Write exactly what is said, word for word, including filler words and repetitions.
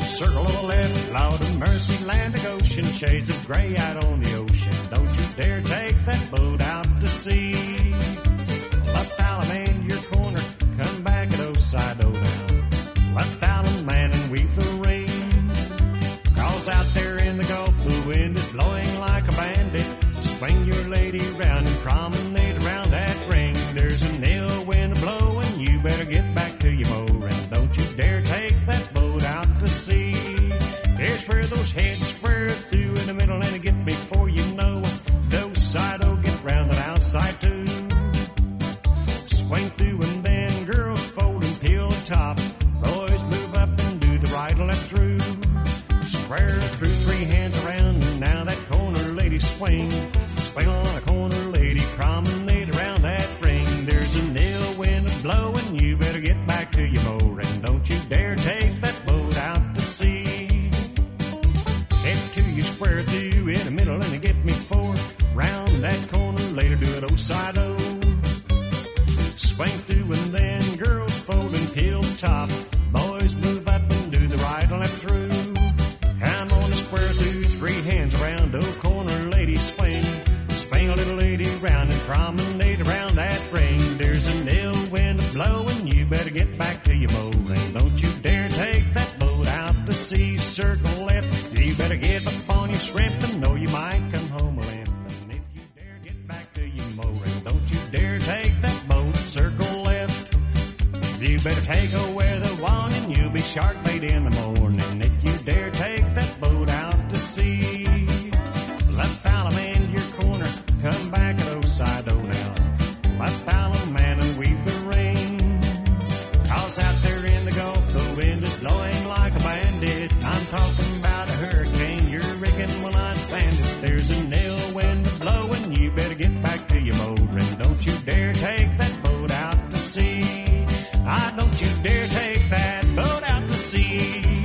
Circle on the left, Lord of mercy, land of Goshen, shades of gray out on the ocean. Don't you dare take that boat out to sea. Left Allen and your corner, come back at Oside down. Left Allen, man, and weave the ring. Cause out there in the Gulf, the wind is blowing like a bandit. Swing your lady round and promenade around that ring. There's an ill wind blowing, you better get back to your mooring. Don't you dare take that boat out to sea. Here's where those heads square through in the middle and get me before you know. Those side will get round and outside too. Swing through and then girls fold and peel the top. Boys move up and do the right and left through. Square through, three hands around, and now that corner lady swing. Swing on a corner lady, promenade around that ring. There's an ill wind blowing, you better get back to your mooring. Don't you dare take that boat out to sea. Head to you square through in the middle and get me four. Round that corner later, do it O-side-O. Swing through and then girls fold and peel the top. Boys move up and do the right and left through. Come on a square through, three hands around, oh corner lady swing. Swing a little lady round and promenade around that ring. There's an ill wind blowing, you better get back to your mooring. Don't you dare take that boat out to sea. Circle left, you better get up on your shrimp and know you might come home a limping. If you dare get back to your mooring, don't you dare take that boat. Circle left, you better take her where the one and you'll be shark bait in the morning. If you dare take that boat out to sea. Left Allen and your corner, come back at Oside-O now. Left Allen, man, and weave the ring. Cause out there in the Gulf, the wind is blowing like a bandit. I'm talking about a hurricane, you're rigging when I stand it. There's an ill wind blowing, you better get back to your mooring. Don't you dare take that boat out to sea. I don't you dare take that boat out to sea.